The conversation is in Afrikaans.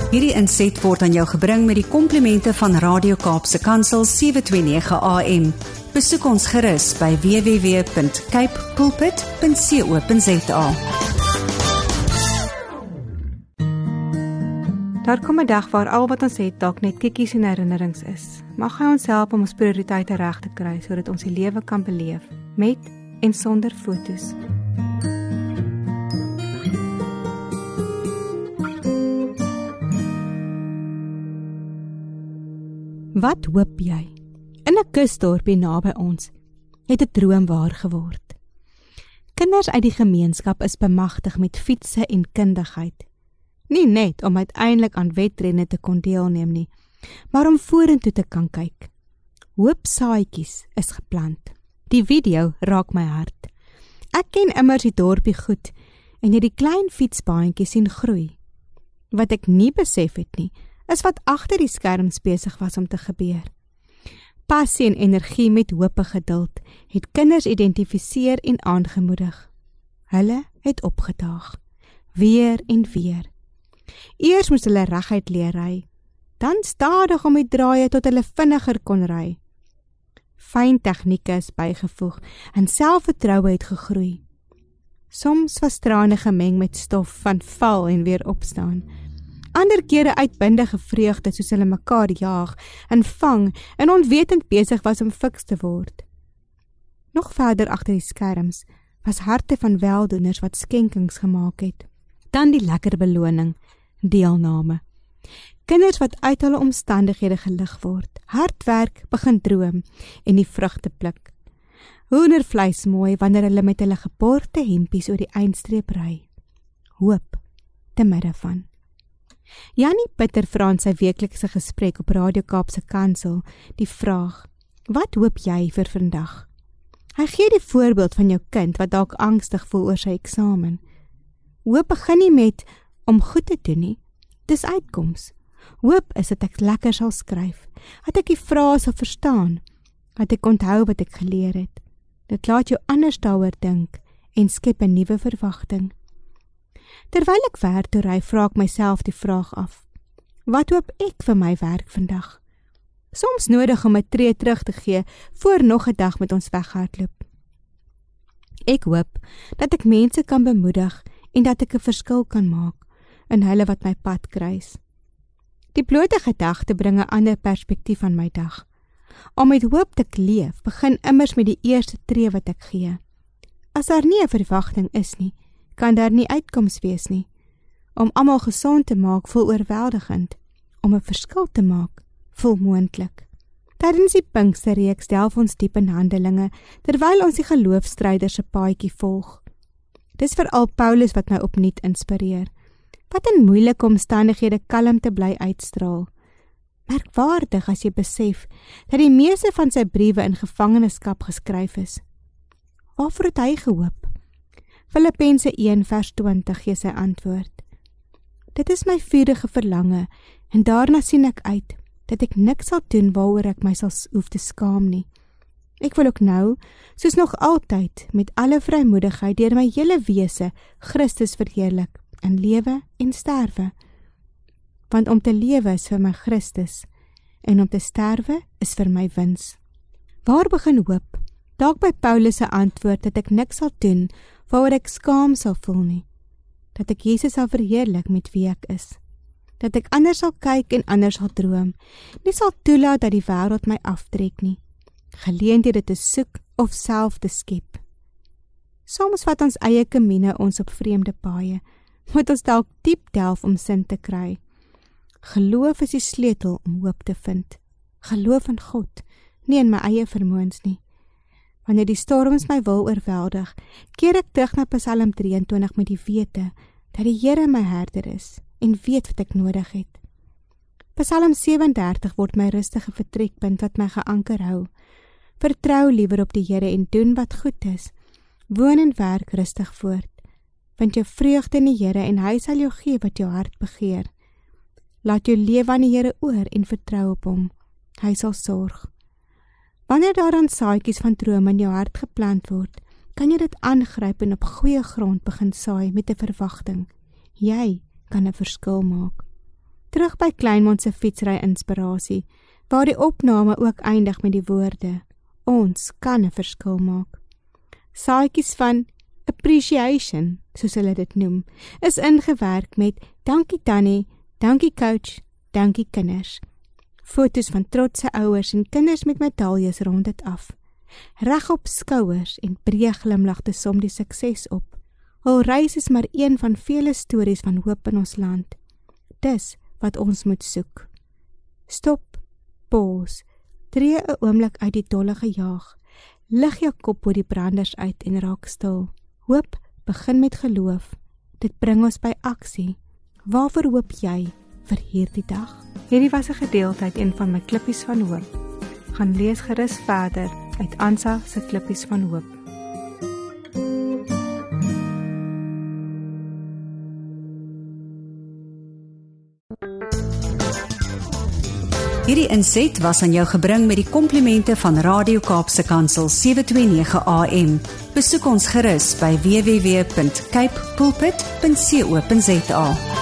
Hierdie inset word aan jou gebring met die komplimente van Radio Kaapse Kansel 729 AM. Besoek ons gerus by www.cape pulpit.co.za. Daar kom 'n dag waar al wat ons het dalk net kikkies en herinnerings is. Mag hy ons help om ons prioriteite reg te kry sodat ons die lewe kan beleef met en sonder fotos. Wat hoop jy? In 'n kusdorpie naby ons het 'n droom waar geword. Kinders uit die gemeenskap is bemagtig met fietsse en kundigheid. Nie net om uiteindelik aan wedrenne te kon deelneem nie, maar om vorentoe te kan kyk. Hoop saadjies is geplant. Die video raak my hart. Ek ken immers die dorpie goed en het die klein fietsbaantjie sien groei. Wat ek nie besef het nie, is wat agter die skerms besig was om te gebeur. Passie en energie met hoop geduld het kinders identifiseer en aangemoedig. Hulle het opgedaag, weer en weer. Eers moes hulle reguit leer ry, dan stadig om die draaie tot hulle vinniger kon ry. Fyn tegnieke is bygevoeg en selfvertroue het gegroei. Soms was trane gemeng met stof van val en weer opstaan. Ander kere uitbundige vreugde soos hulle mekaar jaag en vang en onwetend besig was om fiks te word. Nog verder agter die skerms was harte van weldoeners wat skenkings gemaak het. Dan die lekker beloning, deelname. Kinders wat uit hulle omstandighede gelig word, hard werk, begin droom en die vrugte pluk. Hoendervleis mooi wanneer hulle met hulle geborgde hempies oor die eindstreep ry. Hoop te midde van. Jannie Pieter vra in sy weeklikse gesprek op Radio Kaapse Kansel die vraag, wat hoop jy vir vandag? Hy gee die voorbeeld van jou kind wat dalk angstig voel oor sy eksamen. Hoop begin nie met om goed te doen nie, dis uitkoms. Hoop is dat ek lekker sal skryf, dat ek die vrae sal verstaan, dat ek onthou wat ek geleer het. Dit laat jou anders daaroor dink en skep 'n nuwe verwagting. Terwyl ek werk toe ry, vra ek myself die vraag af, wat hoop ek vir my werk vandag? Soms nodig om 'n tree terug te gee voor nog 'n dag met ons weghardloop. Ek hoop dat ek mense kan bemoedig en dat ek 'n verskil kan maak in hulle wat my pad kruis. Die blote gedagte bring 'n ander perspektief aan my dag. Om met hoop te leef, begin immers met die eerste tree wat ek gee. As daar nie 'n verwagting is nie, kan daar nie uitkoms wees nie. Om almal gesond te maak voel oorweldigend. Om 'n verskil te maak voel moontlik. Tydens die Pinksterreeks delf ons diep in Handelinge, terwyl ons die geloofstryders se paadjie volg. Dis veral Paulus wat my opnuut inspireer. Wat in moeilike omstandighede kalm te bly uitstraal. Merkwaardig as jy besef dat die meeste van sy briewe in gevangenskap geskryf is. Waarvoor het hy gehoop? Filippense 1:20 gee sy antwoord. Dit is my vurige verlange en daarna sien ek uit dat ek niks sal doen waaroor ek my sal hoef te skaam nie. Ek wil ook nou, soos nog altyd, met alle vrymoedigheid deur my hele wese Christus verheerlik in lewe en sterwe. Want om te lewe is vir my Christus en om te sterwe is vir my wins. Waar begin hoop? Dalk by Paulus se antwoord dat ek niks sal doen waaroor ek skaam sal voel nie. Dat ek Jesus sal verheerlik met wie ek is. Dat ek anders sal kyk en anders sal droom. Nie sal toelaat dat die wêreld my aftrek nie. Geleenthede te soek of self te skep. Soms vat ons eie kemine ons op vreemde paaie, moet ons dalk diep delf om sin te kry. Geloof is die sleutel om hoop te vind. Geloof in God, nie in my eie vermoëns nie. Wanneer die storms my wil oorweldig, keer ek terug na Psalm 23 met die wete dat die Here my herder is en weet wat ek nodig het. Psalm 37 word my rustige vertrekpunt wat my geanker hou. Vertrou liewer op die Here en doen wat goed is. Woon en werk rustig voort. Vind jou vreugde in die Here en hy sal jou gee wat jou hart begeer. Laat jou lewe aan die Here oor en vertrou op hom. Hy sal sorg. Wanneer daar dan saadjies van drome in jou hart geplant word, kan jy dit aangryp en op goeie grond begin saai met 'n verwagting. Jy kan 'n verskil maak. Terug by Kleinmond se fietsry inspirasie, waar die opname ook eindig met die woorde: ons kan 'n verskil maak. Saadjies van appreciation, soos hulle dit noem, is ingewerk met dankie Tannie, dankie coach, dankie kinders. Fotos van trotse ouers en kinders met medaljes rond dit af. Regop skouers en breë glimlagte som die sukses op. Hul reis is maar een van vele stories van hoop in ons land. Dis wat ons moet soek. Stop, pause, tree 'n oomblik uit die dolle gejaag. Lig jou kop oor die branders uit en raak stil. Hoop begin met geloof. Dit bring ons by aksie. Waarvoor hoop jy vir hierdie dag? Hierdie was 'n gedeelte uit een van my klippies van hoop. Gaan lees gerus verder uit Ansa se klippies van hoop. Hierdie inset was aan jou gebring met die komplimente van Radio Kaapse Kansel 729 AM. Besoek ons gerus by www.cape pulpit.co.za.